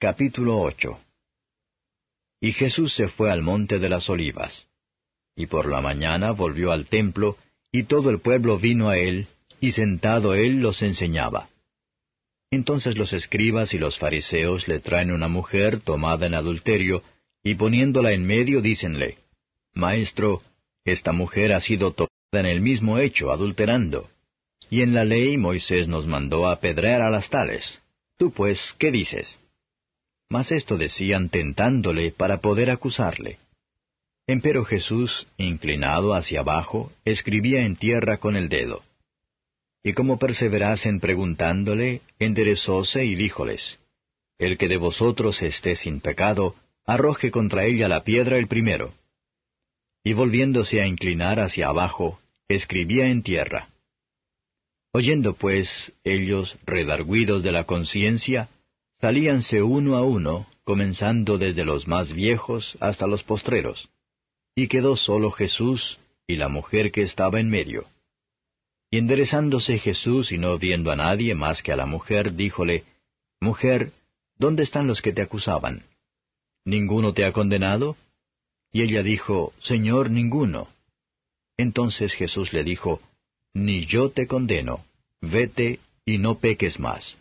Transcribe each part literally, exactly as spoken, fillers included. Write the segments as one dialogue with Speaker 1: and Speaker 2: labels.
Speaker 1: Capítulo ocho. Y Jesús se fue al monte de las Olivas. Y por la mañana volvió al templo, y todo el pueblo vino a él, y sentado él los enseñaba. Entonces los escribas y los fariseos le traen una mujer tomada en adulterio, y poniéndola en medio dícenle, Maestro, esta mujer ha sido tomada en el mismo hecho, adulterando. Y en la ley Moisés nos mandó apedrear a las tales. Tú pues, ¿qué dices? Mas esto decían tentándole para poder acusarle. Empero Jesús, inclinado hacia abajo, escribía en tierra con el dedo. Y como perseverasen preguntándole, enderezóse y díjoles, El que de vosotros esté sin pecado, arroje contra ella la piedra el primero. Y volviéndose a inclinar hacia abajo, escribía en tierra. Oyendo pues ellos, redargüidos de la conciencia, salíanse uno a uno, comenzando desde los más viejos hasta los postreros. Y quedó solo Jesús y la mujer que estaba en medio. Y enderezándose Jesús y no viendo a nadie más que a la mujer, díjole, Mujer, ¿dónde están los que te acusaban? ¿Ninguno te ha condenado? Y ella dijo, Señor, ninguno. Entonces Jesús le dijo, Ni yo te condeno, vete y no peques más.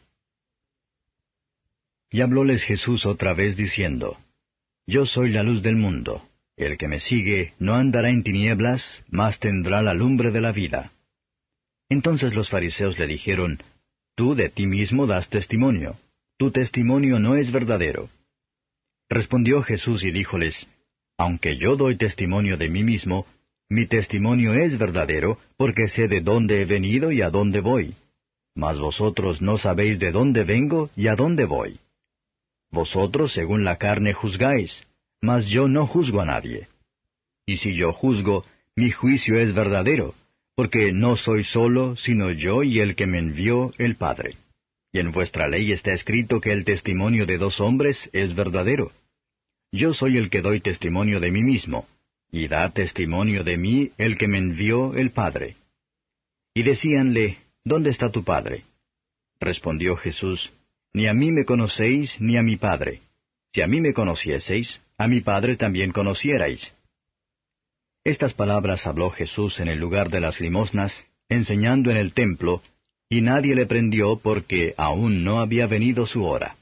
Speaker 1: Y hablóles Jesús otra vez diciendo, Yo soy la luz del mundo. El que me sigue no andará en tinieblas, mas tendrá la lumbre de la vida. Entonces los fariseos le dijeron, Tú de ti mismo das testimonio, tu testimonio no es verdadero. Respondió Jesús y díjoles, Aunque yo doy testimonio de mí mismo, mi testimonio es verdadero, porque sé de dónde he venido y a dónde voy. Mas vosotros no sabéis de dónde vengo y a dónde voy. Vosotros según la carne juzgáis, mas yo no juzgo a nadie. Y si yo juzgo, mi juicio es verdadero, porque no soy solo, sino yo y el que me envió, el Padre. Y en vuestra ley está escrito que el testimonio de dos hombres es verdadero. Yo soy el que doy testimonio de mí mismo, y da testimonio de mí el que me envió, el Padre. Y decíanle, ¿Dónde está tu Padre? Respondió Jesús, Ni a mí me conocéis, ni a mi Padre. Si a mí me conocieseis, a mi Padre también conocierais. Estas palabras habló Jesús en el lugar de las limosnas, enseñando en el templo, y nadie le prendió porque aún no había venido su hora.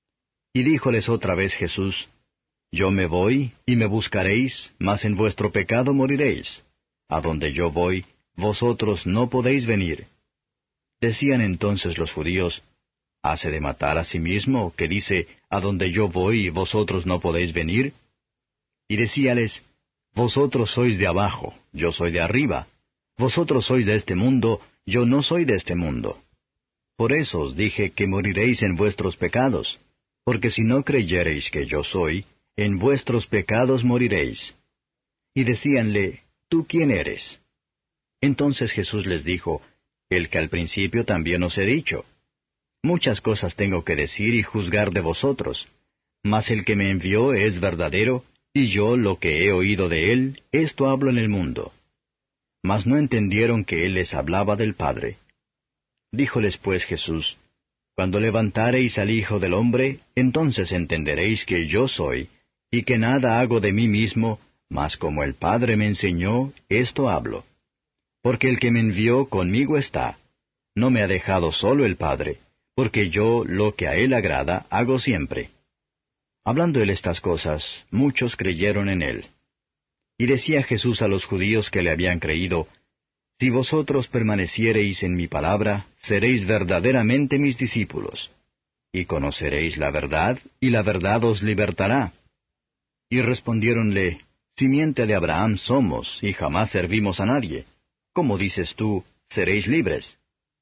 Speaker 1: Y díjoles otra vez Jesús, Yo me voy, y me buscaréis, mas en vuestro pecado moriréis. A donde yo voy, vosotros no podéis venir. Decían entonces los judíos, ¿Hase de matar a sí mismo, que dice, a donde yo voy, vosotros no podéis venir? Y decíales, Vosotros sois de abajo, yo soy de arriba. Vosotros sois de este mundo, yo no soy de este mundo. Por eso os dije que moriréis en vuestros pecados, porque si no creyereis que yo soy, en vuestros pecados moriréis. Y decíanle, ¿Tú quién eres? Entonces Jesús les dijo, El que al principio también os he dicho. Muchas cosas tengo que decir y juzgar de vosotros, mas el que me envió es verdadero, y yo lo que he oído de él, esto hablo en el mundo. Mas no entendieron que él les hablaba del Padre. Díjoles pues Jesús, Cuando levantareis al Hijo del Hombre, entonces entenderéis que yo soy, y que nada hago de mí mismo, mas como el Padre me enseñó, esto hablo. Porque el que me envió conmigo está. No me ha dejado solo el Padre, porque yo lo que a él agrada hago siempre. Hablando él estas cosas, muchos creyeron en él. Y decía Jesús a los judíos que le habían creído, Si vosotros permaneciereis en mi palabra, seréis verdaderamente mis discípulos, y conoceréis la verdad, y la verdad os libertará. Y respondiéronle, Simiente de Abraham somos, y jamás servimos a nadie. ¿Cómo dices tú, seréis libres?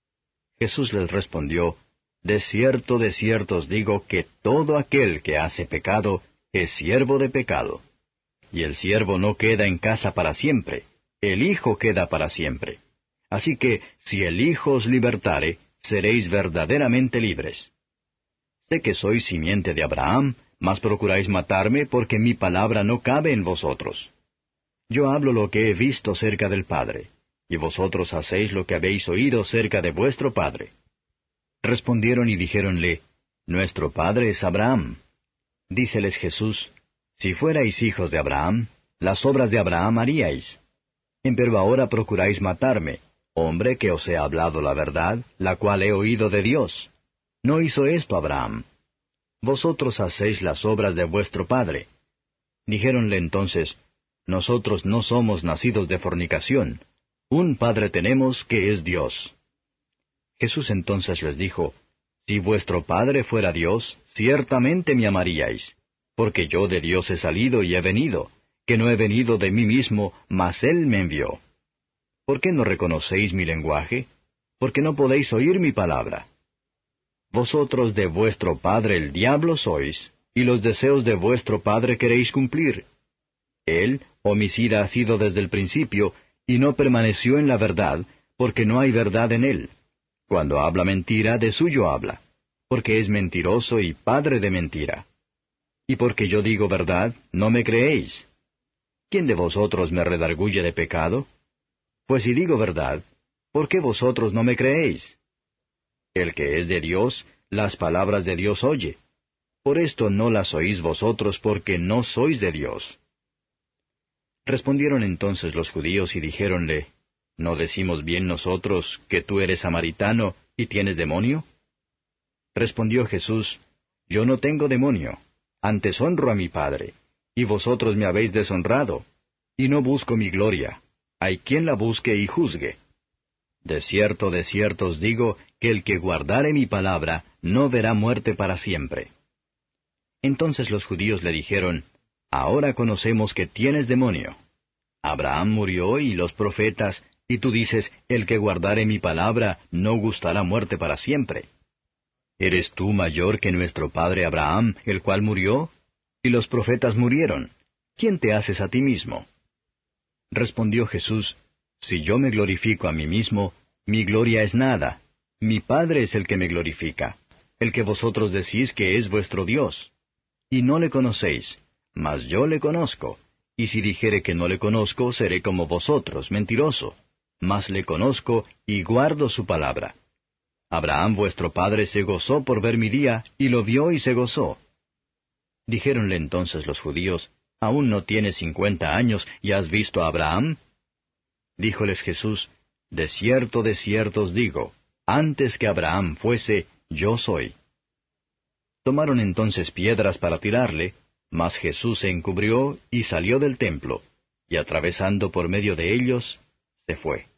Speaker 1: Jesús les respondió, De cierto, de cierto os digo que todo aquel que hace pecado es siervo de pecado. Y el siervo no queda en casa para siempre, el Hijo queda para siempre. Así que, si el Hijo os libertare, seréis verdaderamente libres. Sé que sois simiente de Abraham, mas procuráis matarme porque mi palabra no cabe en vosotros. Yo hablo lo que he visto cerca del Padre, y vosotros hacéis lo que habéis oído cerca de vuestro padre. Respondieron y dijéronle, Nuestro padre es Abraham. Díceles Jesús, Si fuerais hijos de Abraham, las obras de Abraham haríais. Empero ahora procuráis matarme, hombre que os he hablado la verdad, la cual he oído de Dios. No hizo esto Abraham. Vosotros hacéis las obras de vuestro padre. Dijéronle entonces, Nosotros no somos nacidos de fornicación. Un Padre tenemos que es Dios. Jesús entonces les dijo, Si vuestro Padre fuera Dios, ciertamente me amaríais, porque yo de Dios he salido y he venido, que no he venido de mí mismo, mas Él me envió. ¿Por qué no reconocéis mi lenguaje? Porque no podéis oír mi palabra. Vosotros de vuestro padre el diablo sois, y los deseos de vuestro padre queréis cumplir. Él, homicida ha sido desde el principio, y no permaneció en la verdad, porque no hay verdad en él. Cuando habla mentira, de suyo habla, porque es mentiroso y padre de mentira. Y porque yo digo verdad, no me creéis. ¿Quién de vosotros me redarguye de pecado? Pues si digo verdad, ¿por qué vosotros no me creéis? El que es de Dios, las palabras de Dios oye. Por esto no las oís vosotros, porque no sois de Dios. Respondieron entonces los judíos y dijéronle, ¿No decimos bien nosotros que tú eres samaritano y tienes demonio? Respondió Jesús, Yo no tengo demonio, antes honro a mi Padre, y vosotros me habéis deshonrado, y no busco mi gloria. Hay quien la busque y juzgue. De cierto, de cierto os digo, que el que guardare mi palabra, no verá muerte para siempre. Entonces los judíos le dijeron, Ahora conocemos que tienes demonio. Abraham murió y los profetas, y tú dices, el que guardare mi palabra, no gustará muerte para siempre. ¿Eres tú mayor que nuestro padre Abraham, el cual murió? Y los profetas murieron. ¿Quién te haces a ti mismo? Respondió Jesús, Si yo me glorifico a mí mismo, mi gloria es nada. Mi Padre es el que me glorifica, el que vosotros decís que es vuestro Dios. Y no le conocéis, mas yo le conozco. Y si dijere que no le conozco, seré como vosotros, mentiroso. Mas le conozco y guardo su palabra. Abraham vuestro padre se gozó por ver mi día, y lo vio y se gozó. Dijéronle entonces los judíos, ¿Aún no tienes cincuenta años y has visto a Abraham? Díjoles Jesús, De cierto, de cierto os digo, antes que Abraham fuese, yo soy. Tomaron entonces piedras para tirarle, mas Jesús se encubrió y salió del templo, y atravesando por medio de ellos, se fue.